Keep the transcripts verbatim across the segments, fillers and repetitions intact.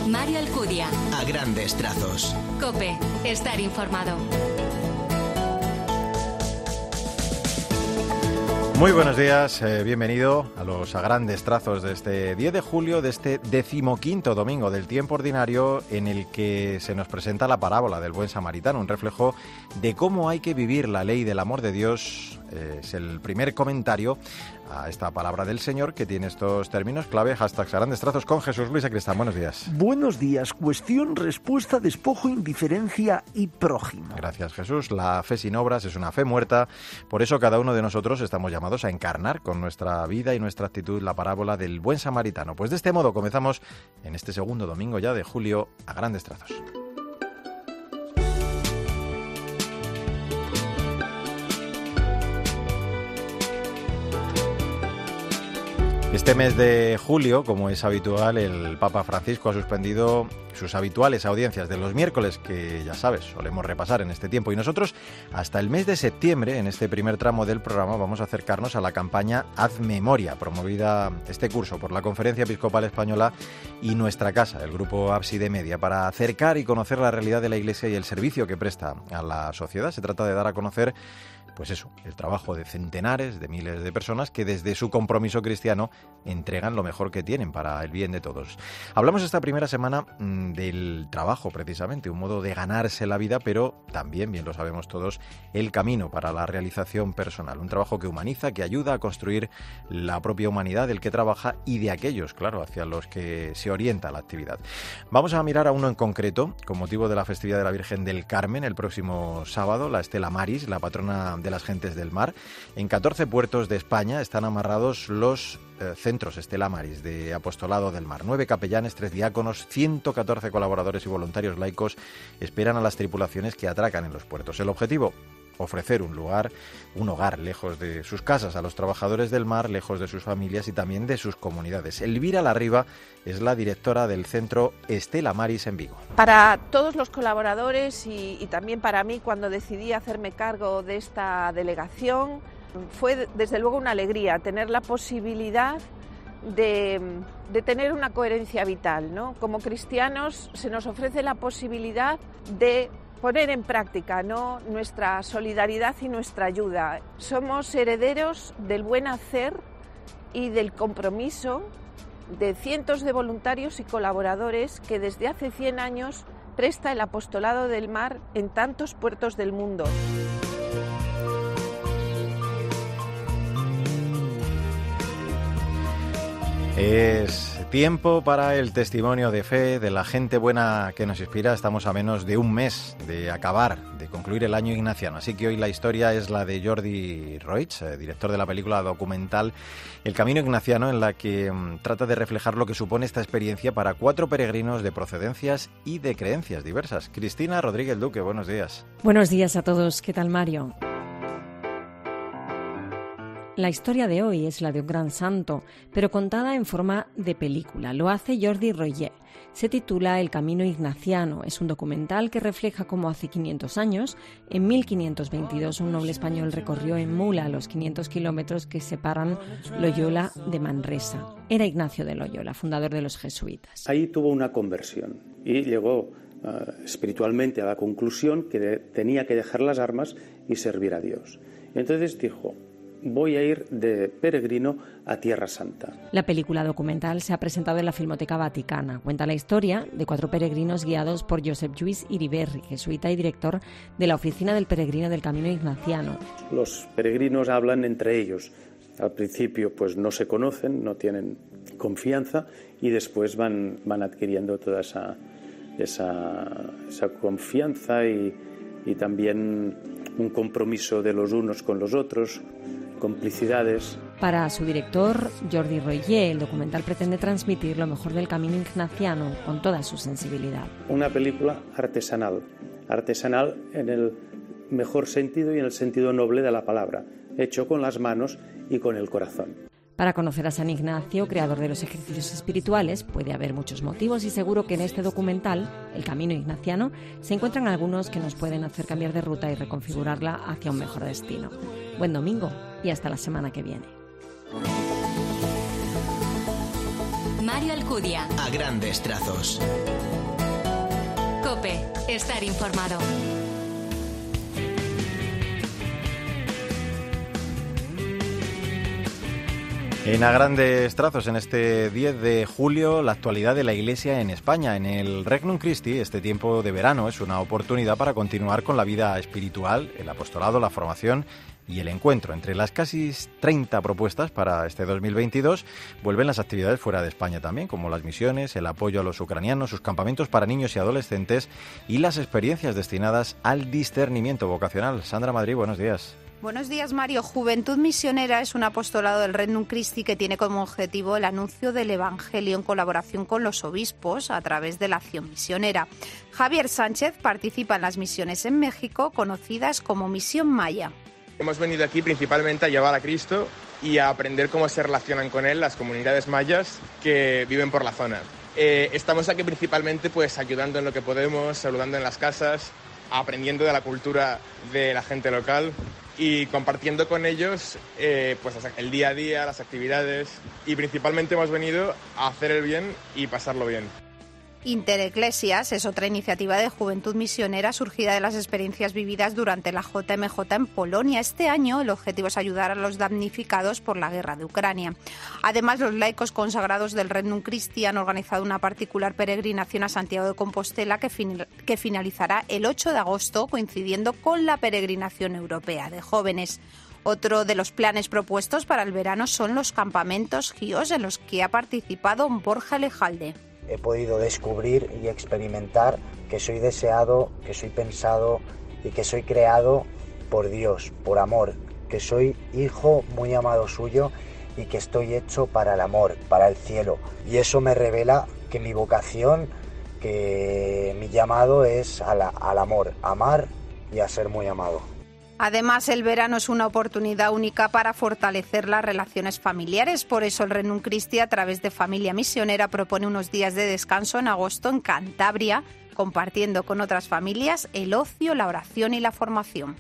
Mario Alcudia. A grandes trazos. COPE. Estar informado. Muy buenos días, eh, bienvenido a los a grandes trazos de este diez de julio, de este decimoquinto domingo del tiempo ordinario, en el que se nos presenta la parábola del buen samaritano, un reflejo de cómo hay que vivir la ley del amor de Dios. Eh, es el primer comentario a esta palabra del Señor, que tiene estos términos clave, hashtags a grandes trazos con Jesús Luis Sacristán. Buenos días. Buenos días. Cuestión, respuesta, despojo, indiferencia y prójimo. Gracias, Jesús. La fe sin obras es una fe muerta. Por eso cada uno de nosotros estamos llamados a encarnar con nuestra vida y nuestra actitud la parábola del buen samaritano. Pues de este modo comenzamos en este segundo domingo ya de julio a grandes trazos. Este mes de julio, como es habitual, el Papa Francisco ha suspendido sus habituales audiencias de los miércoles, que ya sabes, solemos repasar en este tiempo. Y nosotros, hasta el mes de septiembre, en este primer tramo del programa, vamos a acercarnos a la campaña Haz Memoria, promovida este curso por la Conferencia Episcopal Española y Nuestra Casa, el grupo Ábside Media, para acercar y conocer la realidad de la Iglesia y el servicio que presta a la sociedad. Se trata de dar a conocer, pues eso, el trabajo de centenares, de miles de personas que desde su compromiso cristiano entregan lo mejor que tienen para el bien de todos. Hablamos esta primera semana mmm, del trabajo, precisamente, un modo de ganarse la vida, pero también, bien lo sabemos todos, el camino para la realización personal. Un trabajo que humaniza, que ayuda a construir la propia humanidad del que trabaja y de aquellos, claro, hacia los que se orienta la actividad. Vamos a mirar a uno en concreto, con motivo de la festividad de la Virgen del Carmen, el próximo sábado, la Stella Maris, la patrona de las gentes del mar. En catorce puertos de España están amarrados los eh, centros Stella Maris de Apostolado del Mar. Nueve capellanes, tres diáconos, ciento catorce colaboradores y voluntarios laicos esperan a las tripulaciones que atracan en los puertos. El objetivo: ofrecer un lugar, un hogar lejos de sus casas a los trabajadores del mar, lejos de sus familias y también de sus comunidades. Elvira Larriba es la directora del centro Stella Maris en Vigo. Para todos los colaboradores y, y también para mí, cuando decidí hacerme cargo de esta delegación, fue desde luego una alegría tener la posibilidad de, de tener una coherencia vital, ¿no? Como cristianos se nos ofrece la posibilidad de poner en práctica, ¿no?, nuestra solidaridad y nuestra ayuda. Somos herederos del buen hacer y del compromiso de cientos de voluntarios y colaboradores que desde hace cien años presta el apostolado del mar en tantos puertos del mundo. Es tiempo para el testimonio de fe de la gente buena que nos inspira. Estamos a menos de un mes de acabar, de concluir el año ignaciano. Así que hoy la historia es la de Jordi Roig, director de la película documental El Camino Ignaciano, en la que um, trata de reflejar lo que supone esta experiencia para cuatro peregrinos de procedencias y de creencias diversas. Cristina Rodríguez Duque, buenos días. Buenos días a todos. ¿Qué tal, Mario? La historia de hoy es la de un gran santo, pero contada en forma de película. Lo hace Jordi Roig. Se titula El Camino Ignaciano. Es un documental que refleja cómo hace quinientos años, en mil quinientos veintidós, un noble español recorrió en mula los quinientos kilómetros que separan Loyola de Manresa. Era Ignacio de Loyola, fundador de los jesuitas. Ahí tuvo una conversión y llegó uh, espiritualmente a la conclusión que de, tenía que dejar las armas y servir a Dios. Entonces dijo: voy a ir de peregrino a Tierra Santa. La película documental se ha presentado en la Filmoteca Vaticana. Cuenta la historia de cuatro peregrinos guiados por Josep Lluís Iriberri, jesuita y director de la Oficina del Peregrino del Camino Ignaciano. Los peregrinos hablan entre ellos. Al principio pues no se conocen, no tienen confianza, y después van, van adquiriendo toda esa, esa, esa confianza y, y también un compromiso de los unos con los otros, complicidades. Para su director, Jordi Roig, el documental pretende transmitir lo mejor del camino ignaciano con toda su sensibilidad. Una película artesanal, artesanal en el mejor sentido y en el sentido noble de la palabra, hecho con las manos y con el corazón. Para conocer a San Ignacio, creador de los ejercicios espirituales, puede haber muchos motivos y seguro que en este documental, El Camino Ignaciano, se encuentran algunos que nos pueden hacer cambiar de ruta y reconfigurarla hacia un mejor destino. Buen domingo y hasta la semana que viene. Mario Alcudia. A grandes trazos. COPE. Estar informado. En A grandes trazos, en este diez de julio, la actualidad de la Iglesia en España. En el Regnum Christi, este tiempo de verano es una oportunidad para continuar con la vida espiritual, el apostolado, la formación y el encuentro. Entre las casi treinta propuestas para este dos mil veintidós, vuelven las actividades fuera de España también, como las misiones, el apoyo a los ucranianos, sus campamentos para niños y adolescentes y las experiencias destinadas al discernimiento vocacional. Sandra Madrid, buenos días. Buenos días, Mario. Juventud Misionera es un apostolado del Regnum Christi que tiene como objetivo el anuncio del Evangelio en colaboración con los obispos a través de la acción misionera. Javier Sánchez participa en las misiones en México, conocidas como Misión Maya. Hemos venido aquí principalmente a llevar a Cristo y a aprender cómo se relacionan con Él las comunidades mayas que viven por la zona. Eh, estamos aquí principalmente pues ayudando en lo que podemos, saludando en las casas, aprendiendo de la cultura de la gente local y compartiendo con ellos eh, pues el día a día, las actividades, y principalmente hemos venido a hacer el bien y pasarlo bien. Intereclesias es otra iniciativa de Juventud Misionera surgida de las experiencias vividas durante la J M J en Polonia. Este año el objetivo es ayudar a los damnificados por la guerra de Ucrania. Además, los laicos consagrados del Regnum Christi han organizado una particular peregrinación a Santiago de Compostela que, fin- que finalizará el ocho de agosto, coincidiendo con la peregrinación europea de jóvenes. Otro de los planes propuestos para el verano son los campamentos G I O S en los que ha participado Borja Lejalde. He podido descubrir y experimentar que soy deseado, que soy pensado y que soy creado por Dios, por amor, que soy hijo muy amado suyo y que estoy hecho para el amor, para el cielo. Y eso me revela que mi vocación, que mi llamado es a la, al amor, amar y a ser muy amado. Además, el verano es una oportunidad única para fortalecer las relaciones familiares. Por eso el Regnum Christi, a través de Familia Misionera, propone unos días de descanso en agosto en Cantabria, compartiendo con otras familias el ocio, la oración y la formación.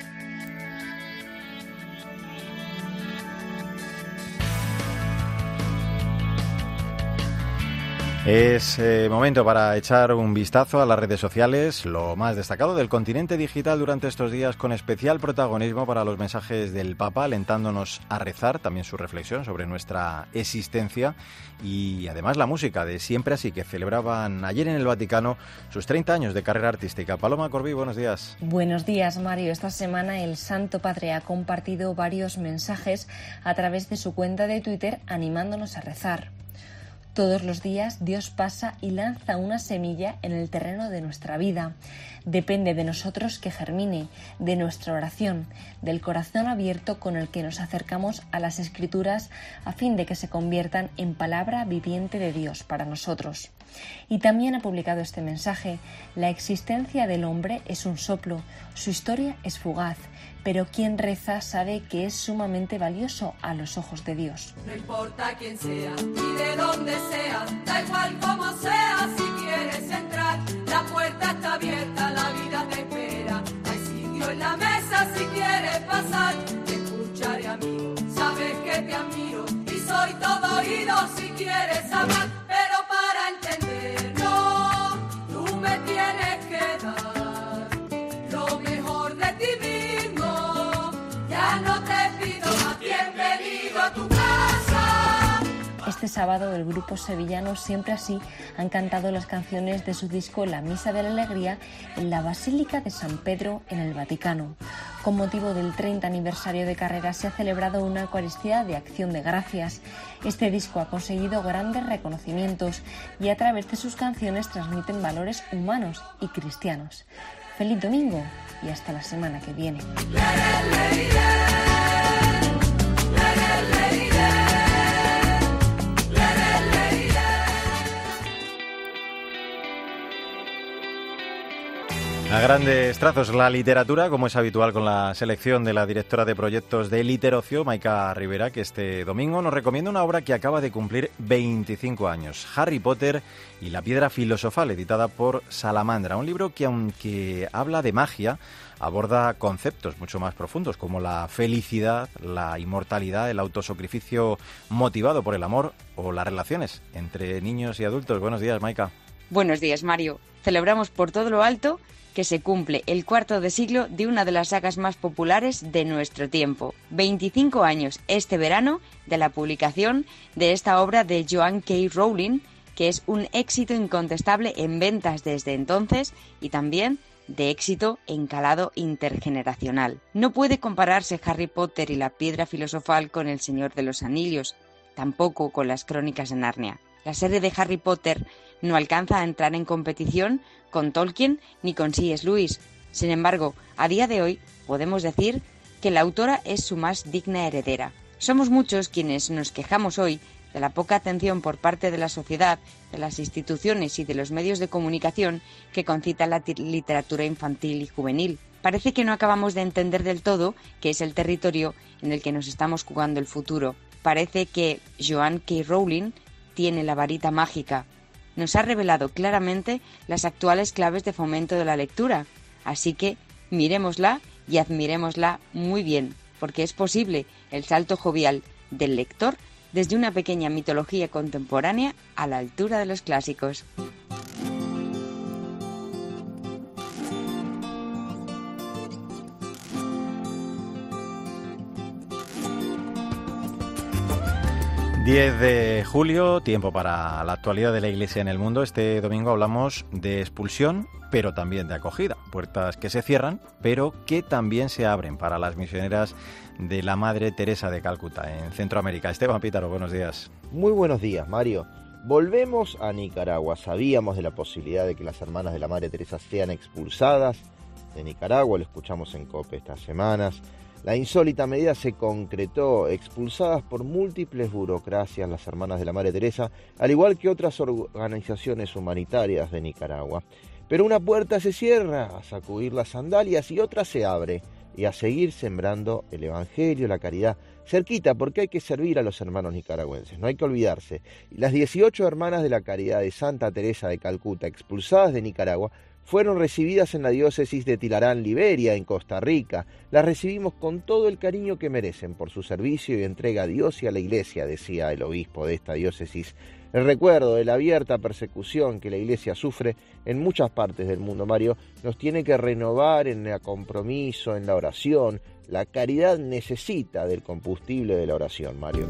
Es eh, momento para echar un vistazo a las redes sociales, lo más destacado del continente digital durante estos días, con especial protagonismo para los mensajes del Papa, alentándonos a rezar, también su reflexión sobre nuestra existencia y además la música de Siempre Así, que celebraban ayer en el Vaticano sus treinta años de carrera artística. Paloma Corbí, buenos días. Buenos días, Mario. Esta semana el Santo Padre ha compartido varios mensajes a través de su cuenta de Twitter animándonos a rezar. Todos los días Dios pasa y lanza una semilla en el terreno de nuestra vida. Depende de nosotros que germine, de nuestra oración, del corazón abierto con el que nos acercamos a las Escrituras a fin de que se conviertan en palabra viviente de Dios para nosotros. Y también ha publicado este mensaje: la existencia del hombre es un soplo, su historia es fugaz, pero quien reza sabe que es sumamente valioso a los ojos de Dios. No importa quién sea y de dónde sea, da igual cómo sea, si quieres entrar, la puerta está abierta, la vida te espera. Hay sitio en la mesa si quieres pasar, te escucharé, amigo, sabes que te admiro y soy todo oído si quieres hablar, pero para entenderlo tú me tienes que dar lo mejor de ti mismo. Ya no te pido más, bienvenido a tu casa. Este sábado el grupo sevillano Siempre Así han cantado las canciones de su disco La Misa de la Alegría en la Basílica de San Pedro en el Vaticano. Con motivo del treinta aniversario de carrera se ha celebrado una Eucaristía de Acción de Gracias. Este disco ha conseguido grandes reconocimientos y a través de sus canciones transmiten valores humanos y cristianos. Feliz domingo y hasta la semana que viene. A grandes trazos, la literatura, como es habitual con la selección de la directora de proyectos de Literocio, Maika Rivera, que este domingo nos recomienda una obra que acaba de cumplir veinticinco años, Harry Potter y la piedra filosofal, editada por Salamandra. Un libro que, aunque habla de magia, aborda conceptos mucho más profundos, como la felicidad, la inmortalidad, el autosacrificio motivado por el amor o las relaciones entre niños y adultos. Buenos días, Maika. Buenos días, Mario. Celebramos por todo lo alto que se cumple el cuarto de siglo de una de las sagas más populares de nuestro tiempo. veinticinco años este verano de la publicación de esta obra de Joan K. Rowling, que es un éxito incontestable en ventas desde entonces y también de éxito en calado intergeneracional. No puede compararse Harry Potter y la piedra filosofal con El Señor de los Anillos, tampoco con las Crónicas de Narnia. La serie de Harry Potter no alcanza a entrar en competición con Tolkien ni con C S Lewis. Sin embargo, a día de hoy podemos decir que la autora es su más digna heredera. Somos muchos quienes nos quejamos hoy de la poca atención por parte de la sociedad, de las instituciones y de los medios de comunicación que concita la literatura infantil y juvenil. Parece que no acabamos de entender del todo que es el territorio en el que nos estamos jugando el futuro. Parece que Joan K. Rowling tiene la varita mágica. Nos ha revelado claramente las actuales claves de fomento de la lectura. Así que miremosla y admirémosla muy bien, porque es posible el salto jovial del lector desde una pequeña mitología contemporánea a la altura de los clásicos. diez de julio, tiempo para la actualidad de la Iglesia en el mundo. Este domingo hablamos de expulsión, pero también de acogida. Puertas que se cierran, pero que también se abren para las misioneras de la Madre Teresa de Calcuta, en Centroamérica. Esteban Pítaro, buenos días. Muy buenos días, Mario. Volvemos a Nicaragua. Sabíamos de la posibilidad de que las hermanas de la Madre Teresa sean expulsadas de Nicaragua, lo escuchamos en COPE estas semanas. La insólita medida se concretó, expulsadas por múltiples burocracias las hermanas de la Madre Teresa, al igual que otras organizaciones humanitarias de Nicaragua. Pero una puerta se cierra, a sacudir las sandalias, y otra se abre, y a seguir sembrando el Evangelio, la caridad, cerquita, porque hay que servir a los hermanos nicaragüenses, no hay que olvidarse. Las dieciocho hermanas de la Caridad de Santa Teresa de Calcuta, expulsadas de Nicaragua, fueron recibidas en la diócesis de Tilarán, Liberia, en Costa Rica. Las recibimos con todo el cariño que merecen por su servicio y entrega a Dios y a la Iglesia, decía el obispo de esta diócesis. El recuerdo de la abierta persecución que la Iglesia sufre en muchas partes del mundo, Mario, nos tiene que renovar en el compromiso, en la oración. La caridad necesita del combustible de la oración, Mario.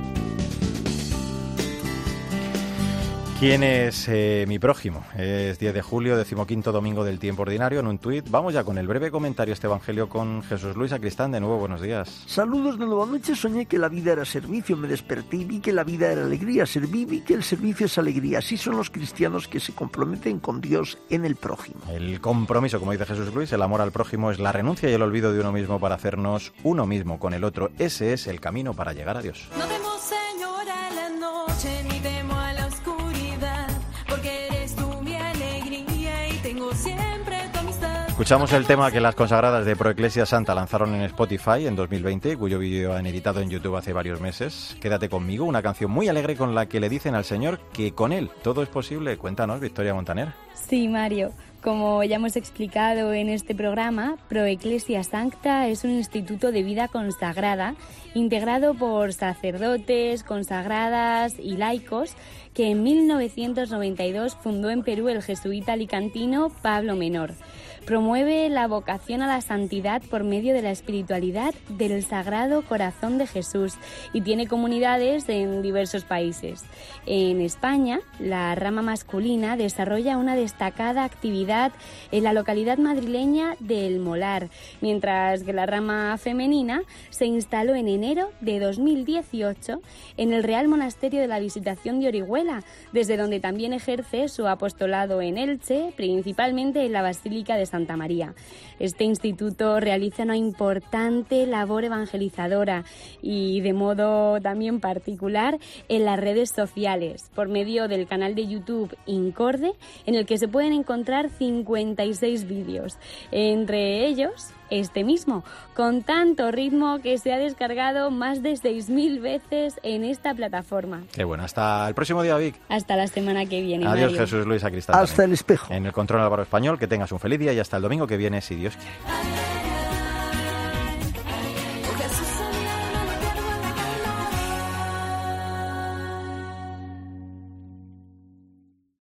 ¿Quién es eh, mi prójimo? Es diez de julio, decimoquinto domingo del tiempo ordinario. En un tuit vamos ya con el breve comentario este evangelio con Jesús Luis Sacristán. De nuevo, buenos días. Saludos de nuevo. Anoche soñé que la vida era servicio, me desperté y vi que la vida era alegría. Serví, vi que el servicio es alegría. Así son los cristianos que se comprometen con Dios en el prójimo. El compromiso, como dice Jesús Luis, el amor al prójimo es la renuncia y el olvido de uno mismo para hacernos uno mismo con el otro. Ese es el camino para llegar a Dios. No temo, Señor, a la noche, ni temo a la oscuridad, porque eres tú mi alegría y tengo siempre tu amistad. Escuchamos el tema que las consagradas de Proeclesia Santa lanzaron en Spotify en dos mil veinte, cuyo vídeo han editado en YouTube hace varios meses. Quédate conmigo, una canción muy alegre con la que le dicen al Señor que con Él todo es posible. Cuéntanos, Victoria Montaner. Sí, Mario. Como ya hemos explicado en este programa, Proeclesia Sancta es un instituto de vida consagrada integrado por sacerdotes, consagradas y laicos que en mil novecientos noventa y dos fundó en Perú el jesuita alicantino Pablo Menor. Promueve la vocación a la santidad por medio de la espiritualidad del Sagrado Corazón de Jesús y tiene comunidades en diversos países. En España, la rama masculina desarrolla una destacada actividad en la localidad madrileña de El Molar, mientras que la rama femenina se instaló en enero de dos mil dieciocho en el Real Monasterio de la Visitación de Orihuela, Orihuela, desde donde también ejerce su apostolado en Elche, principalmente en la Basílica de Santa María. Este instituto realiza una importante labor evangelizadora y de modo también particular en las redes sociales, por medio del canal de YouTube Incorde, en el que se pueden encontrar cincuenta y seis vídeos, entre ellos este mismo, con tanto ritmo que se ha descargado más de seis mil veces en esta plataforma. Qué bueno, hasta el próximo día, Vic. Hasta la semana que viene, Adiós, Mario. Jesús Luis Sacristán. Hasta también. El espejo. En el control Álvaro Español, que tengas un feliz día y hasta el domingo que viene, si Dios quiere.